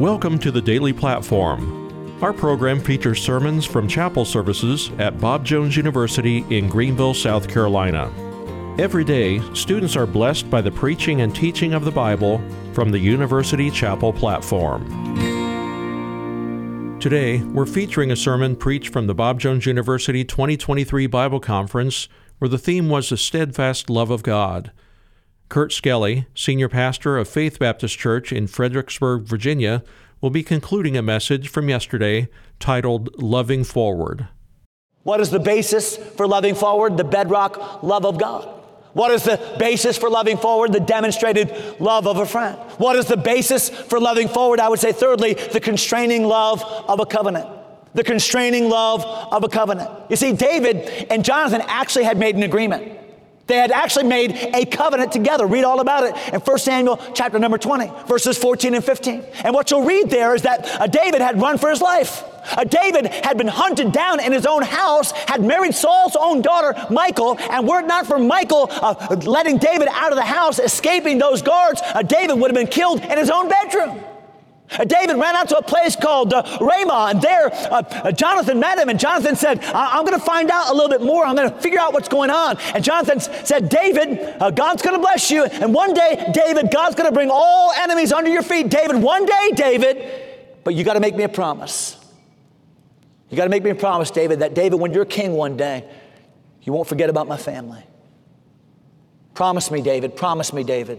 Welcome to the Daily Platform. Our program features sermons from chapel services at Bob Jones University in Greenville, South Carolina. Every day, students are blessed by the preaching and teaching of the Bible from the University Chapel platform. Today, we're featuring a sermon preached from the Bob Jones University 2023 Bible Conference, where the theme was the steadfast love of God. Kurt Skelly, senior pastor of Faith Baptist Church in Fredericksburg, Virginia, will be concluding a message from yesterday titled Loving Forward. What is the basis for loving forward? The bedrock love of God. What is the basis for loving forward? The demonstrated love of a friend. What is the basis for loving forward? I would say thirdly, the constraining love of a covenant. The constraining love of a covenant. You see, David and Jonathan actually had made an agreement. They had actually made a covenant together. Read all about it in 1 Samuel chapter number 20, verses 14 and 15. And what you'll read there is that David had run for his life. David had been hunted down in his own house, had married Saul's own daughter, Michal, and were it not for Michal letting David out of the house, escaping those guards, David would have been killed in his own bedroom. David ran out to a place called Ramah, and there Jonathan met him, and Jonathan said, I'm going to find out a little bit more. I'm going to figure out what's going on. And Jonathan said, David, God's going to bless you, and one day, David, God's going to bring all enemies under your feet. David, one day, David, but you got to make me a promise. You got to make me a promise, David, that David, when you're king one day, you won't forget about my family. Promise me, David. Promise me, David.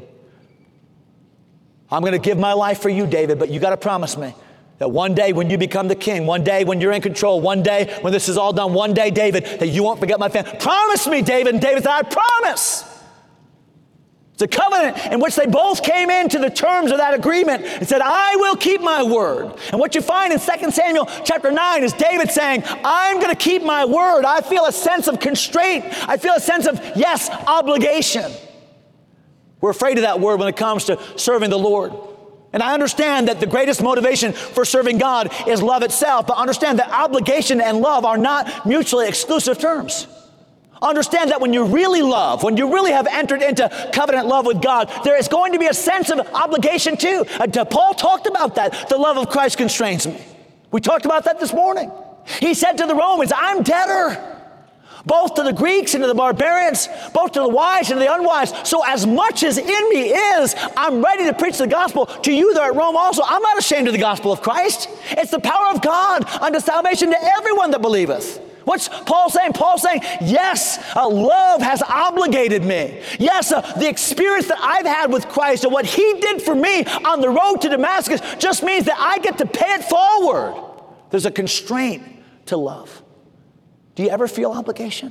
I'm going to give my life for you, David, but you got to promise me that one day when you become the king, one day when you're in control, one day when this is all done, one day, David, that you won't forget my family. Promise me, David. And David said, I promise. It's a covenant in which they both came into the terms of that agreement and said, I will keep my word. And what you find in 2 Samuel chapter 9 is David saying, I'm going to keep my word. I feel a sense of constraint. I feel a sense of, yes, obligation. We're afraid of that word when it comes to serving the Lord. And I understand that the greatest motivation for serving God is love itself, but understand that obligation and love are not mutually exclusive terms. Understand that when you really love, when you really have entered into covenant love with God, there is going to be a sense of obligation too. Paul talked about that. The love of Christ constrains me. We talked about that this morning. He said to the Romans, I'm debtor. Both to the Greeks and to the barbarians, both to the wise and to the unwise. So as much as in me is, I'm ready to preach the gospel to you there at Rome also. I'm not ashamed of the gospel of Christ. It's the power of God unto salvation to everyone that believeth. What's Paul saying? Paul's saying, yes, love has obligated me. Yes, the experience that I've had with Christ and what he did for me on the road to Damascus just means that I get to pay it forward. There's a constraint to love. Do you ever feel obligation?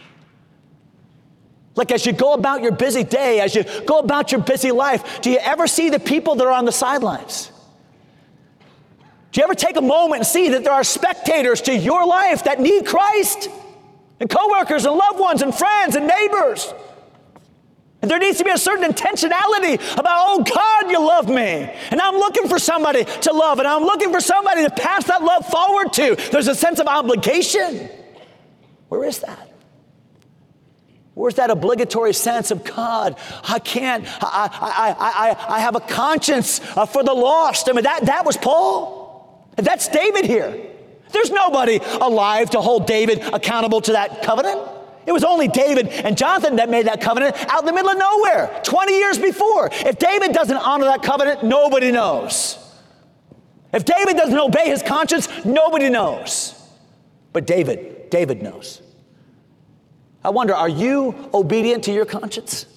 Like as you go about your busy day, as you go about your busy life, do you ever see the people that are on the sidelines? Do you ever take a moment and see that there are spectators to your life that need Christ? And coworkers and loved ones and friends and neighbors. And there needs to be a certain intentionality about, oh God, you love me. And I'm looking for somebody to love, and I'm looking for somebody to pass that love forward to. There's a sense of obligation. Where is that? Where's that obligatory sense of God? I have a conscience for the lost. I mean, that was Paul. That's David here. There's nobody alive to hold David accountable to that covenant. It was only David and Jonathan that made that covenant out in the middle of nowhere 20 years before. If David doesn't honor that covenant, nobody knows. If David doesn't obey his conscience, nobody knows. But David knows. I wonder, are you obedient to your conscience?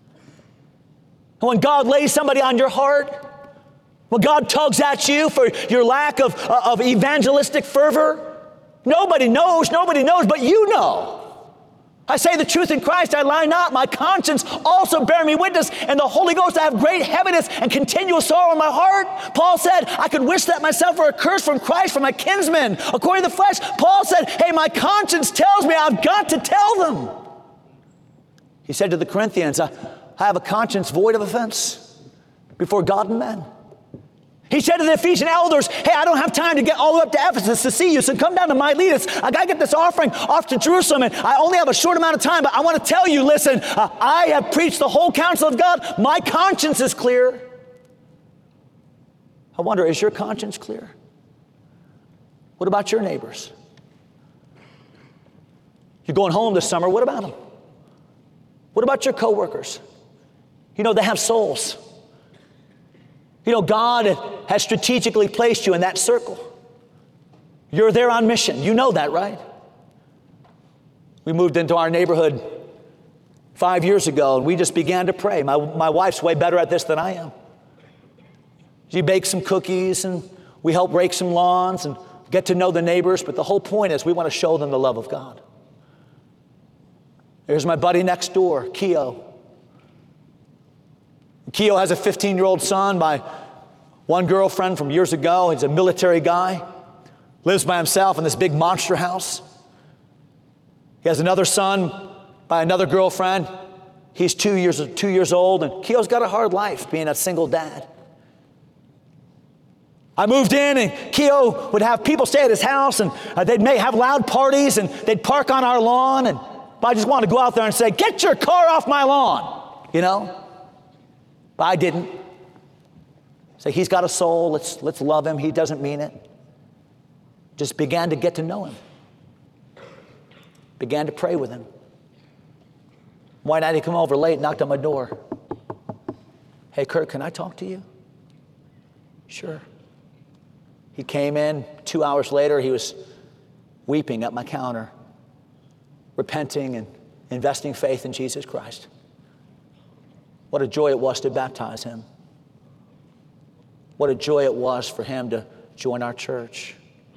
When God lays somebody on your heart, when God tugs at you for your lack of evangelistic fervor, nobody knows, but you know. I say the truth in Christ, I lie not. My conscience also bear me witness, and the Holy Ghost, I have great heaviness and continual sorrow in my heart. Paul said, I could wish that myself were accursed from Christ for my kinsmen, according to the flesh. Paul said, hey, my conscience tells me I've got to tell them. He said to the Corinthians, I have a conscience void of offense before God and men. He said to the Ephesian elders, hey, I don't have time to get all the way up to Ephesus to see you, so come down to Miletus. I got to get this offering off to Jerusalem, and I only have a short amount of time, but I want to tell you, listen, I have preached the whole counsel of God. My conscience is clear. I wonder, is your conscience clear? What about your neighbors? You're going home this summer, what about them? What about your coworkers? You know, they have souls. You know, God has strategically placed you in that circle. You're there on mission. You know that, right? We moved into our neighborhood 5 years ago, and we just began to pray. My wife's way better at this than I am. She bakes some cookies, and we help rake some lawns and get to know the neighbors, but the whole point is we want to show them the love of God. There's my buddy next door, Keo. Keo has a 15-year-old son by one girlfriend from years ago. He's a military guy, lives by himself in this big monster house. He has another son by another girlfriend. He's 2 years old, and Keo's got a hard life being a single dad. I moved in, and Keo would have people stay at his house, and they'd have loud parties, and they'd park on our lawn, and I just wanted to go out there and say, "Get your car off my lawn," you know? But I didn't. Say, he's got a soul, let's love him. He doesn't mean it. Just began to get to know him. Began to pray with him. One night he come over late, knocked on my door. "Hey, Kurt, can I talk to you?" "Sure." He came in. 2 hours later, he was weeping at my counter, repenting and investing faith in Jesus Christ. What a joy it was to baptize him. What a joy it was for him to join our church.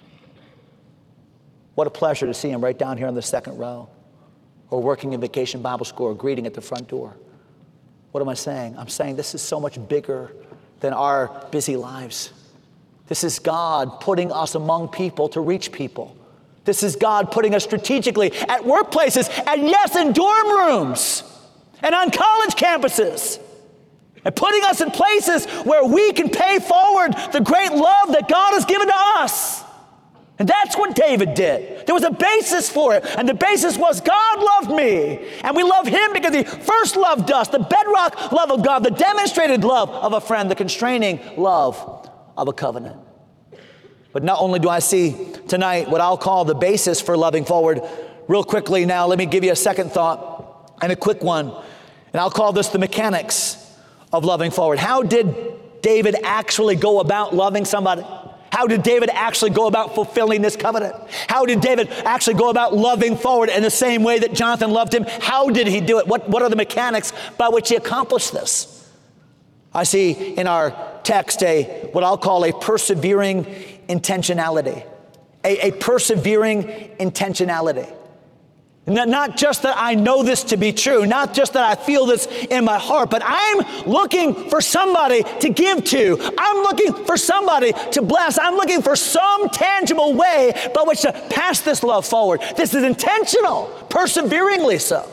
What a pleasure to see him right down here in the second row, or working in Vacation Bible School, or greeting at the front door. What am I saying? I'm saying this is so much bigger than our busy lives. This is God putting us among people to reach people. This is God putting us strategically at workplaces, and yes, in dorm rooms, and on college campuses, and putting us in places where we can pay forward the great love that God has given to us. And that's what David did. There was a basis for it, and the basis was God loved me, and we love him because he first loved us, the bedrock love of God, the demonstrated love of a friend, the constraining love of a covenant. But not only do I see tonight what I'll call the basis for loving forward, real quickly now, let me give you a second thought, and a quick one, and I'll call this the mechanics of loving forward. How did David actually go about loving somebody? How did David actually go about fulfilling this covenant? How did David actually go about loving forward in the same way that Jonathan loved him? How did he do it? What are the mechanics by which he accomplished this? I see in our text what I'll call a persevering intentionality. A persevering intentionality. Not just that I know this to be true, not just that I feel this in my heart, but I'm looking for somebody to give to. I'm looking for somebody to bless. I'm looking for some tangible way by which to pass this love forward. This is intentional, perseveringly so.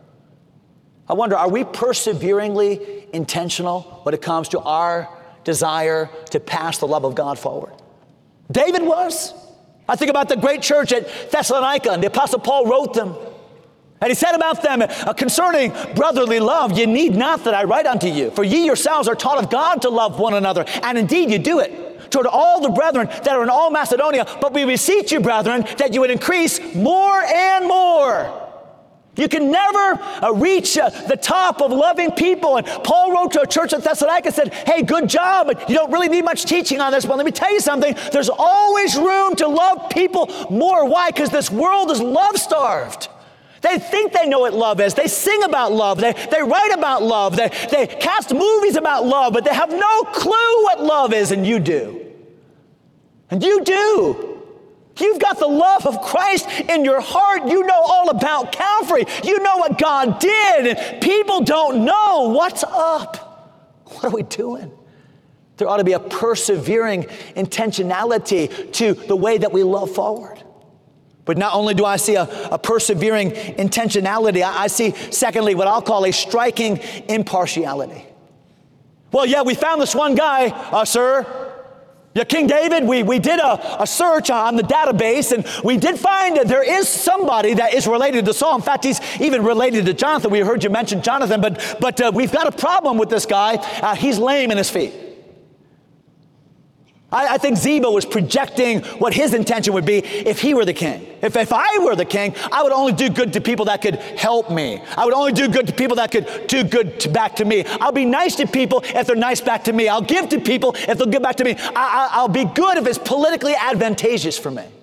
I wonder, are we perseveringly intentional when it comes to our desire to pass the love of God forward? David was. I think about the great church at Thessalonica, and the Apostle Paul wrote them. And he said about them, concerning brotherly love, ye need not that I write unto you, for ye yourselves are taught of God to love one another, and indeed you do it, toward all the brethren that are in all Macedonia. But we beseech you, brethren, that you would increase more and more. You can never reach the top of loving people. And Paul wrote to a church at Thessalonica and said, hey, good job, but you don't really need much teaching on this. But let me tell you something. There's always room to love people more. Why? Because this world is love-starved. They think they know what love is. They sing about love. They write about love. They cast movies about love, but they have no clue what love is, and you do. And you do. You've got the love of Christ in your heart. You know all about Calvary. You know what God did. And people don't know what's up. What are we doing? There ought to be a persevering intentionality to the way that we love forward. But not only do I see a persevering intentionality, I see, secondly, what I'll call a striking impartiality. Well, yeah, we found this one guy, sir. Yeah, King David, we did a search on the database, and we did find that there is somebody that is related to Saul. In fact, he's even related to Jonathan. We heard you mention Jonathan, but we've got a problem with this guy. He's lame in his feet. I think Ziba was projecting what his intention would be if he were the king. If I were the king, I would only do good to people that could help me. I would only do good to people that could do good back to me. I'll be nice to people if they're nice back to me. I'll give to people if they'll give back to me. I'll be good if it's politically advantageous for me.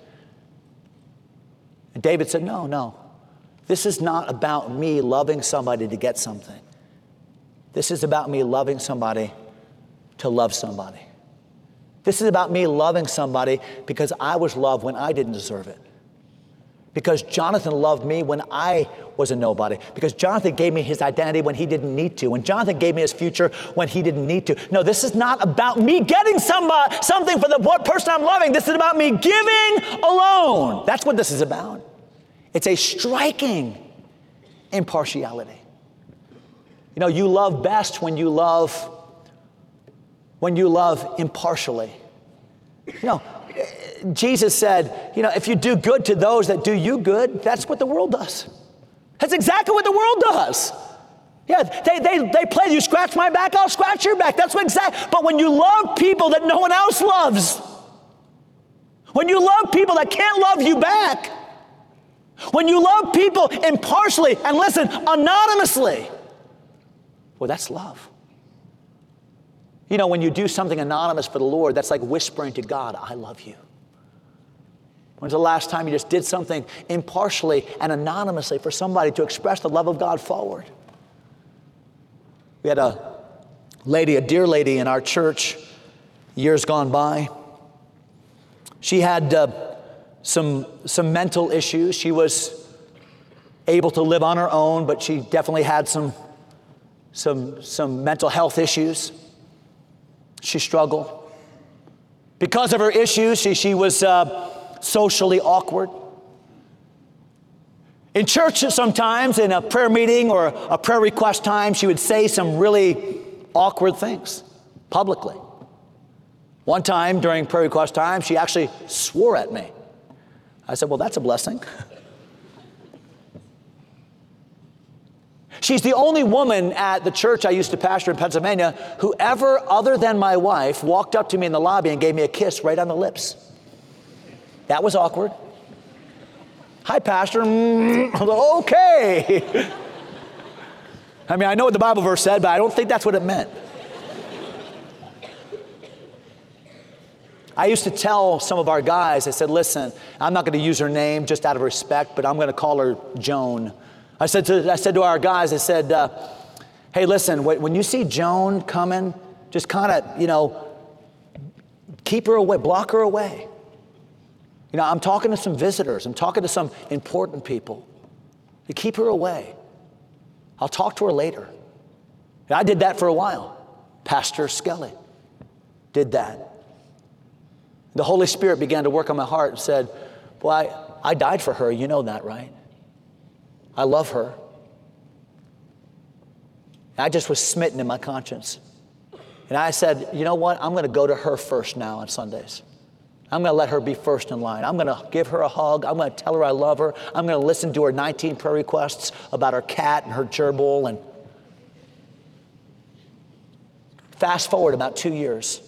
And David said, no. This is not about me loving somebody to get something. This is about me loving somebody to love somebody. This is about me loving somebody because I was loved when I didn't deserve it. Because Jonathan loved me when I was a nobody. Because Jonathan gave me his identity when he didn't need to. When Jonathan gave me his future when he didn't need to. No, this is not about me getting something for the person I'm loving. This is about me giving alone. That's what this is about. It's a striking impartiality. You know, you love best when you love impartially. You know, Jesus said, you know, if you do good to those that do you good, that's what the world does. That's exactly what the world does. Yeah, they play, you scratch my back, I'll scratch your back. That's what exactly. But when you love people that no one else loves, when you love people that can't love you back, when you love people impartially, and listen, anonymously, well, that's love. You know, when you do something anonymous for the Lord, that's like whispering to God, I love you. When's the last time you just did something impartially and anonymously for somebody to express the love of God forward? We had a dear lady in our church years gone by. She had some mental issues. She was able to live on her own, but she definitely had some mental health issues. She struggled. Because of her issues, she was socially awkward. In church sometimes, in a prayer meeting or a prayer request time, she would say some really awkward things publicly. One time during prayer request time, she actually swore at me. I said, well, that's a blessing. She's the only woman at the church I used to pastor in Pennsylvania who ever, other than my wife, walked up to me in the lobby and gave me a kiss right on the lips. That was awkward. Hi, Pastor. Okay. I mean, I know what the Bible verse said, but I don't think that's what it meant. I used to tell some of our guys, I said, listen, I'm not going to use her name just out of respect, but I'm going to call her Joan. I said to our guys, I said, hey, listen, when you see Joan coming, just kind of, keep her away, block her away. I'm talking to some visitors. I'm talking to some important people. You keep her away. I'll talk to her later. And I did that for a while. Pastor Skelly did that. The Holy Spirit began to work on my heart and said, well, I died for her. You know that, right? I love her. I just was smitten in my conscience. And I said, you know what? I'm going to go to her first now on Sundays. I'm going to let her be first in line. I'm going to give her a hug. I'm going to tell her I love her. I'm going to listen to her 19 prayer requests about her cat and her gerbil. And fast forward about 2 years.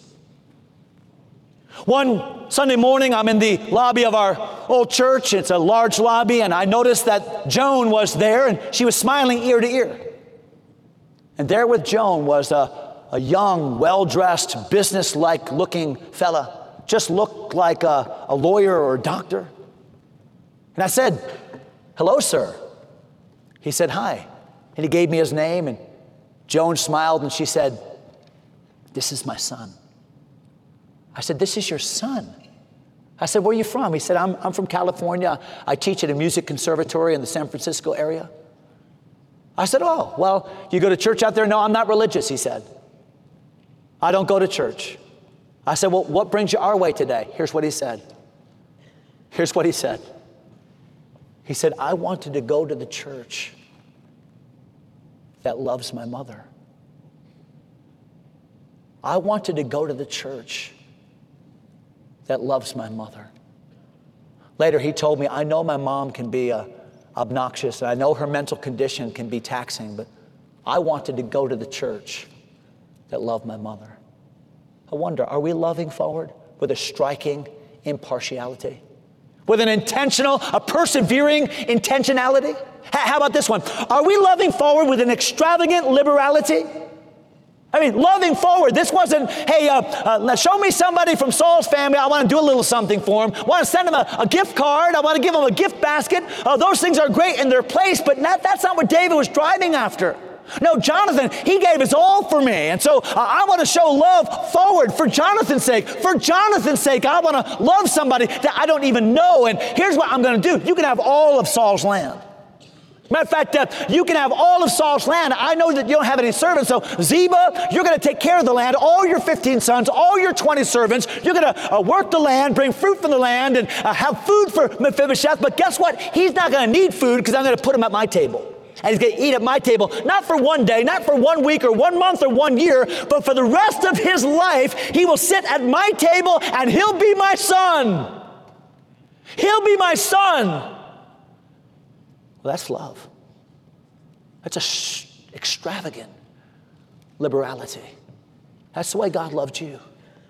One Sunday morning, I'm in the lobby of our old church. It's a large lobby, and I noticed that Joan was there, and she was smiling ear to ear. And there with Joan was a young, well-dressed, business-like looking fella. Just looked like a lawyer or a doctor. And I said, hello, sir. He said, hi. And he gave me his name, and Joan smiled, and she said, this is my son. I said, this is your son? I said, where are you from? He said, I'm from California. I teach at a music conservatory in the San Francisco area. I said, oh, well, you go to church out there? No, I'm not religious, he said. I don't go to church. I said, well, what brings you our way today? Here's what he said. Here's what he said. He said, I wanted to go to the church that loves my mother. I wanted to go to the church that loves my mother. Later, he told me, I know my mom can be obnoxious, and I know her mental condition can be taxing, but I wanted to go to the church that loved my mother. I wonder, are we loving forward with a striking impartiality, with an intentional, a persevering intentionality. How about this one? Are we loving forward with an extravagant liberality? I mean, loving forward. This wasn't, hey, show me somebody from Saul's family. I want to do a little something for him. I want to send him a gift card. I want to give him a gift basket. Those things are great in their place, but that's not what David was driving after. No, Jonathan, he gave his all for me. And so I want to show love forward for Jonathan's sake. For Jonathan's sake, I want to love somebody that I don't even know. And here's what I'm going to do. You can have all of Saul's land. Matter of fact, you can have all of Saul's land. I know that you don't have any servants, so Ziba, you're going to take care of the land, all your 15 sons, all your 20 servants. You're going to work the land, bring fruit from the land, and have food for Mephibosheth. But guess what? He's not going to need food because I'm going to put him at my table. And he's going to eat at my table, not for one day, not for 1 week or 1 month or 1 year, but for the rest of his life, he will sit at my table and he'll be my son. He'll be my son. Well, that's love. That's extravagant liberality. That's the way God loved you.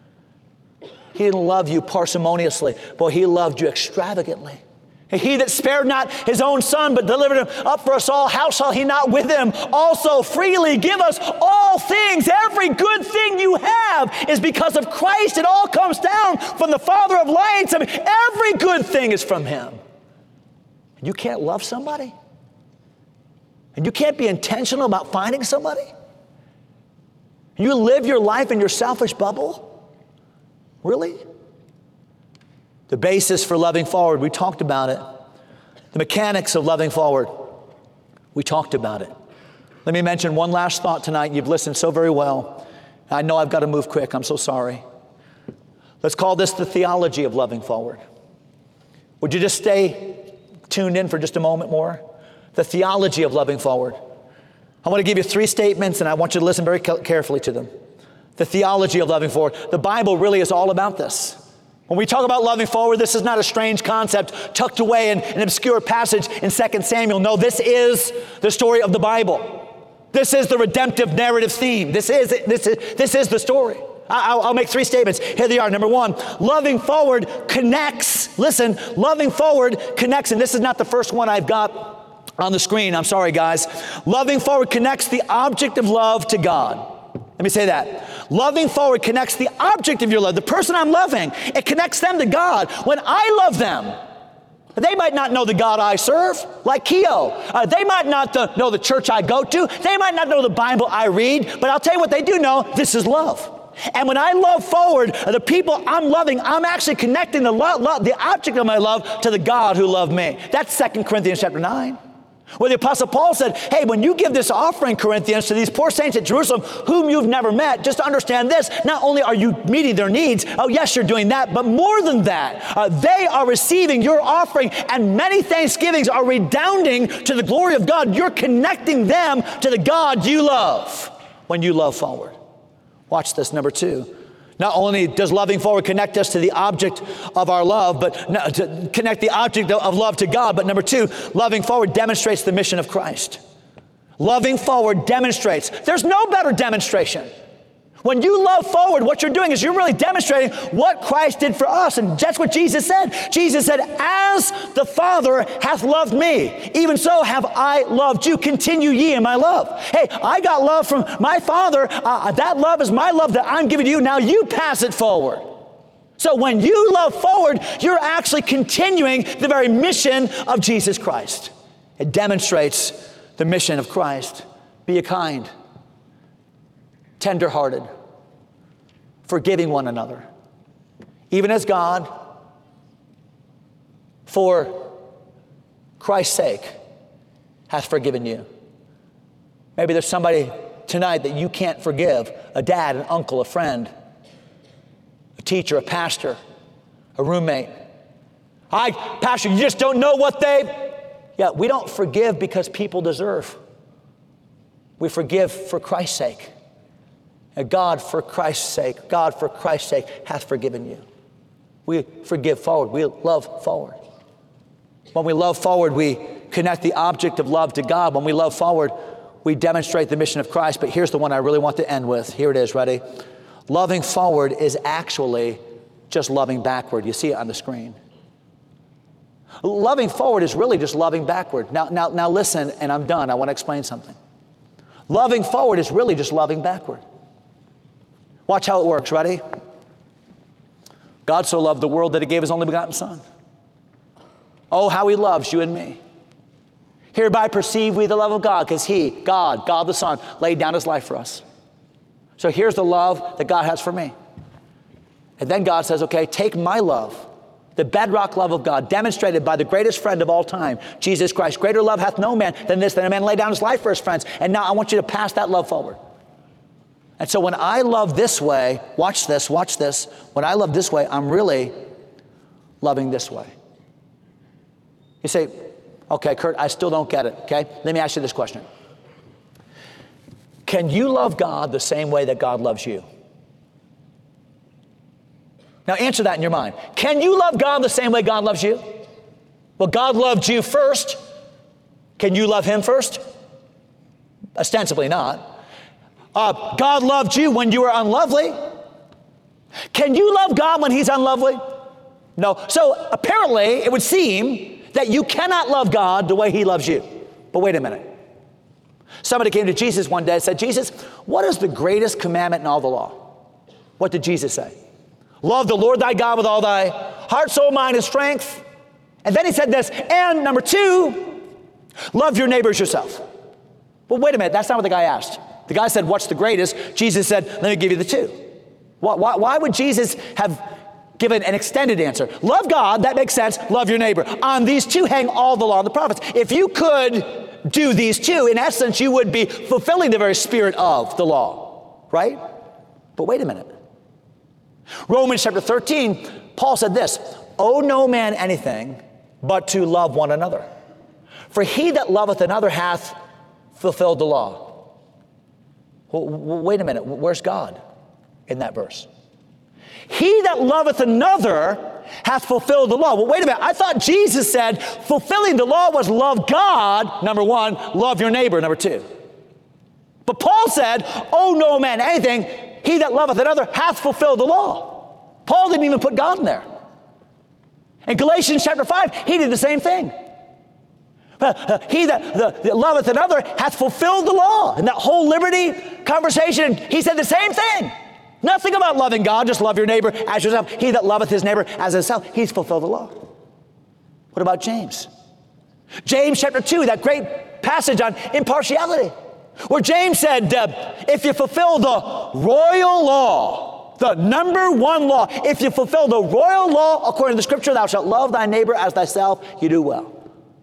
He didn't love you parsimoniously, but he loved you extravagantly. He that spared not his own son, but delivered him up for us all, how shall he not with him also freely give us all things? Every good thing you have is because of Christ. It all comes down from the Father of lights. I mean, every good thing is from him. And you can't love somebody? And you can't be intentional about finding somebody? You live your life in your selfish bubble? Really? The basis for loving forward, we talked about it. The mechanics of loving forward, we talked about it. Let me mention one last thought tonight. You've listened so very well. I know I've got to move quick. I'm so sorry. Let's call this the theology of loving forward. Would you just stay tuned in for just a moment more? The theology of loving forward. I want to give you 3 statements, and I want you to listen very carefully to them. The theology of loving forward. The Bible really is all about this. When we talk about loving forward, this is not a strange concept tucked away in an obscure passage in 2 Samuel. No, this is the story of the Bible. This is the redemptive narrative theme. This is the story. I'll make 3 statements. Here they are. Number 1, loving forward connects. Listen, loving forward connects, and this is not the first one I've got on the screen. I'm sorry, guys. Loving forward connects the object of love to God. Let me say that. Loving forward connects the object of your love, the person I'm loving. It connects them to God. When I love them, they might not know the God I serve, like Keo. They might not know the church I go to. They might not know the Bible I read. But I'll tell you what they do know. This is love. And when I love forward, the people I'm loving, I'm actually connecting the object of my love to the God who loved me. That's 2 Corinthians chapter 9. Where the Apostle Paul said, hey, when you give this offering, Corinthians, to these poor saints at Jerusalem, whom you've never met, just understand this, not only are you meeting their needs, oh yes, you're doing that, but more than that, they are receiving your offering, and many thanksgivings are redounding to the glory of God. You're connecting them to the God you love when you love forward. Watch this, number 2. Not only does loving forward connect us to the object of our love, but to connect the object of love to God, but number 2, loving forward demonstrates the mission of Christ. Loving forward demonstrates. There's no better demonstration. When you love forward, what you're doing is you're really demonstrating what Christ did for us. And that's what Jesus said. Jesus said, as the Father hath loved me, even so have I loved you. Continue ye in my love. Hey, I got love from my Father. That love is my love that I'm giving to you. Now you pass it forward. So when you love forward, you're actually continuing the very mission of Jesus Christ. It demonstrates the mission of Christ. Be ye kind, tender-hearted, forgiving one another, even as God, for Christ's sake, hath forgiven you. Maybe there's somebody tonight that you can't forgive, a dad, an uncle, a friend, a teacher, a pastor, a roommate. Pastor, you just don't know what Yeah, we don't forgive because people deserve. We forgive for Christ's sake. And God for Christ's sake hath forgiven you. We forgive forward. We love forward. When we love forward, we connect the object of love to God. When we love forward, we demonstrate the mission of Christ. But here's the one I really want to end with. Here it is. Ready? Loving forward is actually just loving backward. You see it on the screen. Loving forward is really just loving backward. Now listen, and I'm done. I want to explain something. Loving forward is really just loving backward. Watch how it works. Ready? God so loved the world that he gave his only begotten Son. Oh, how he loves you and me. Hereby perceive we the love of God, because he, God the Son, laid down his life for us. So here's the love that God has for me. And then God says, okay, take my love, the bedrock love of God, demonstrated by the greatest friend of all time, Jesus Christ. Greater love hath no man than this, than a man lay down his life for his friends. And now I want you to pass that love forward. And so when I love this way, watch this. When I love this way, I'm really loving this way. You say, okay, Kurt, I still don't get it, okay? Let me ask you this question. Can you love God the same way that God loves you? Now answer that in your mind. Can you love God the same way God loves you? Well, God loved you first. Can you love him first? Ostensibly not. God loved you when you were unlovely. Can you love God when he's unlovely? No. So apparently it would seem that you cannot love God the way he loves you. But wait a minute. Somebody came to Jesus one day and said, Jesus, what is the greatest commandment in all the law? What did Jesus say? Love the Lord thy God with all thy heart, soul, mind, and strength. And then he said this, and number 2, love your neighbor as yourself. Well, wait a minute, that's not what the guy asked. The guy said, what's the greatest? Jesus said, let me give you the 2. Why would Jesus have given an extended answer? Love God, that makes sense. Love your neighbor. On these 2 hang all the law and the prophets. If you could do these 2, in essence, you would be fulfilling the very spirit of the law, right? But wait a minute. Romans chapter 13, Paul said this, owe no man anything but to love one another. For he that loveth another hath fulfilled the law. Well, wait a minute, where's God in that verse? He that loveth another hath fulfilled the law. Well, wait a minute, I thought Jesus said fulfilling the law was love God, number 1, love your neighbor, number 2. But Paul said, owe no man anything, he that loveth another hath fulfilled the law. Paul didn't even put God in there. In Galatians chapter 5, he did the same thing. He that loveth another hath fulfilled the law. In that whole liberty conversation, he said the same thing. Nothing about loving God, just love your neighbor as yourself. He that loveth his neighbor as himself, he's fulfilled the law. What about James? James chapter 2, that great passage on impartiality, where James said, if you fulfill the royal law, the number 1 law, if you fulfill the royal law according to the scripture, thou shalt love thy neighbor as thyself, you do well.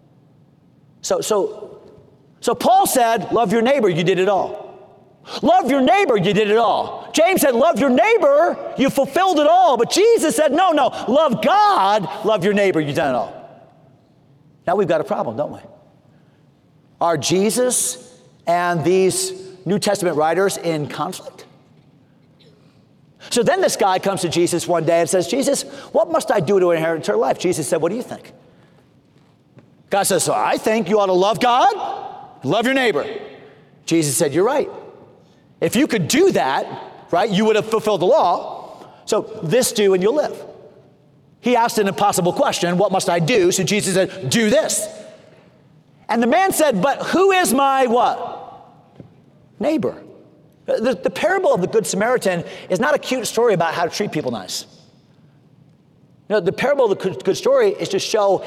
So Paul said, love your neighbor, you did it all. Love your neighbor, you did it all. James said, love your neighbor, you fulfilled it all. But Jesus said, no, love God, love your neighbor, you've done it all. Now we've got a problem, don't we? Are Jesus and these New Testament writers in conflict? So then this guy comes to Jesus one day and says, Jesus, what must I do to inherit eternal life? Jesus said, what do you think? God says, so I think you ought to love God, love your neighbor. Jesus said, you're right. If you could do that, right, you would have fulfilled the law. So this do and you'll live. He asked an impossible question, what must I do? So Jesus said, do this. And the man said, but who is my what? Neighbor. The parable of the Good Samaritan is not a cute story about how to treat people nice. The parable of the good story is to show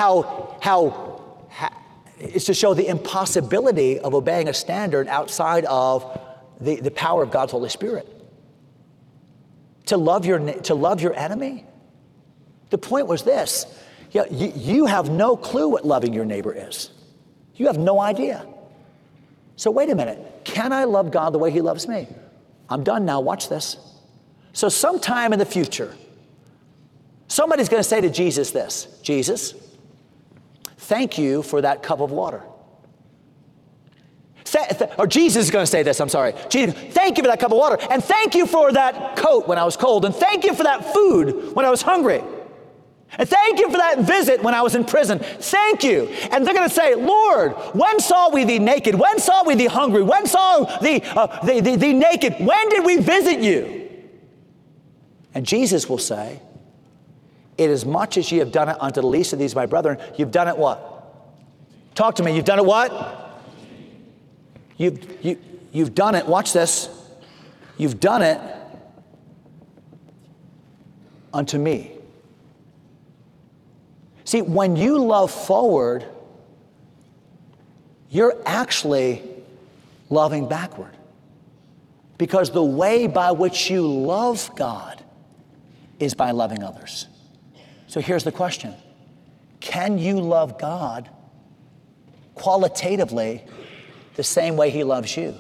it's to show the impossibility of obeying a standard outside of the power of God's Holy Spirit. To love your enemy? The point was this. You have no clue what loving your neighbor is. You have no idea. So wait a minute. Can I love God the way he loves me? I'm done now. Watch this. So sometime in the future, somebody's going to say to Jesus this, Jesus, thank you for that cup of water. Or Jesus is going to say this, I'm sorry. Jesus, thank you for that cup of water. And thank you for that coat when I was cold. And thank you for that food when I was hungry. And thank you for that visit when I was in prison. Thank you. And they're going to say, Lord, when saw we thee naked? When saw we thee hungry? When saw thee naked? When did we visit you? And Jesus will say, Inasmuch as ye have done it unto the least of these my brethren, you've done it what? Talk to me. You've done it what? You've done it, watch this. You've done it unto me. See, when you love forward, you're actually loving backward. Because the way by which you love God is by loving others. So here's the question. Can you love God qualitatively the same way He loves you?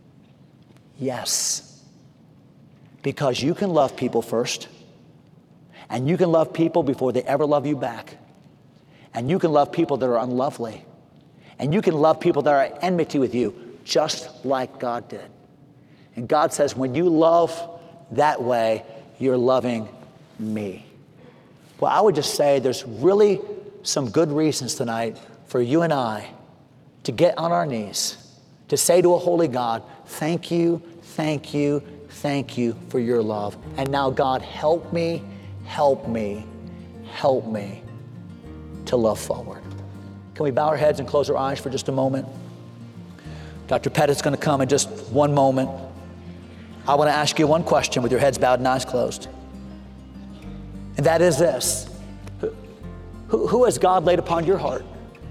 Yes. Because you can love people first, and you can love people before they ever love you back. And you can love people that are unlovely. And you can love people that are at enmity with you, just like God did. And God says, when you love that way, you're loving me. Well, I would just say there's really some good reasons tonight for you and I to get on our knees, to say to a holy God, thank you, thank you, thank you for your love. And now, God, help me, help me, help me to love forward. Can we bow our heads and close our eyes for just a moment? Dr. Pettit's going to come in just one moment. I want to ask you one question with your heads bowed and eyes closed. And that is this. Who has God laid upon your heart?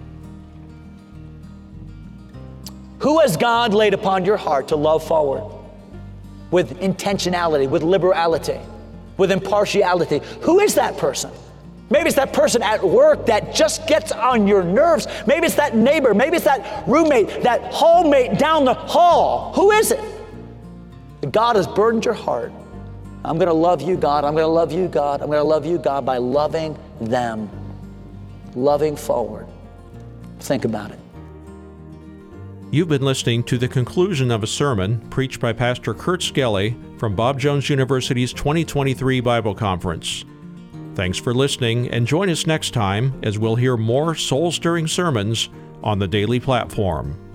Who has God laid upon your heart to love forward with intentionality, with liberality, with impartiality? Who is that person? Maybe it's that person at work that just gets on your nerves. Maybe it's that neighbor. Maybe it's that roommate, that hallmate down the hall. Who is it? God has burdened your heart. I'm going to love you, God. I'm going to love you, God. I'm going to love you, God, by loving them, loving forward. Think about it. You've been listening to the conclusion of a sermon preached by Pastor Kurt Skelly from Bob Jones University's 2023 Bible Conference. Thanks for listening, and join us next time as we'll hear more soul-stirring sermons on the Daily Platform.